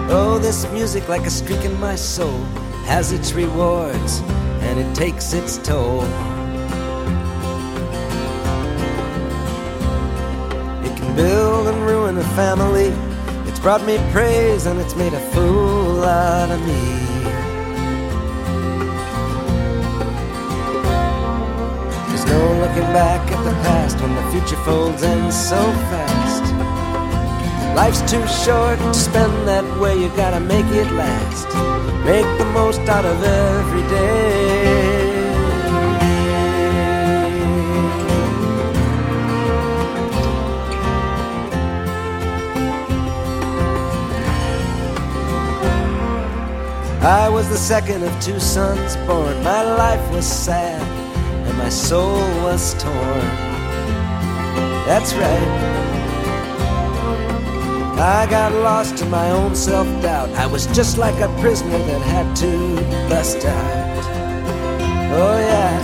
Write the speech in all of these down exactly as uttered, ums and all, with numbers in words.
Oh, this music, like a streak in my soul, has its rewards and it takes its toll. It can build and ruin a family. It's brought me praise and it's made a fool out of me. There's no looking back at the past when the future folds in so fast. Life's too short to spend that way, you gotta make it last. Make the most out of every day. I was the second of two sons born. My life was sad and my soul was torn. That's right, I got lost in my own self-doubt. I was just like a prisoner that had to bust out. Oh yeah.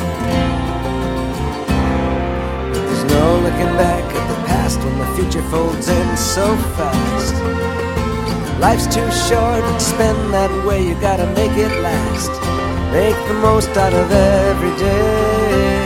But there's no looking back at the past when the future folds in so fast. Life's too short to spend that way, you gotta make it last. Make the most out of every day.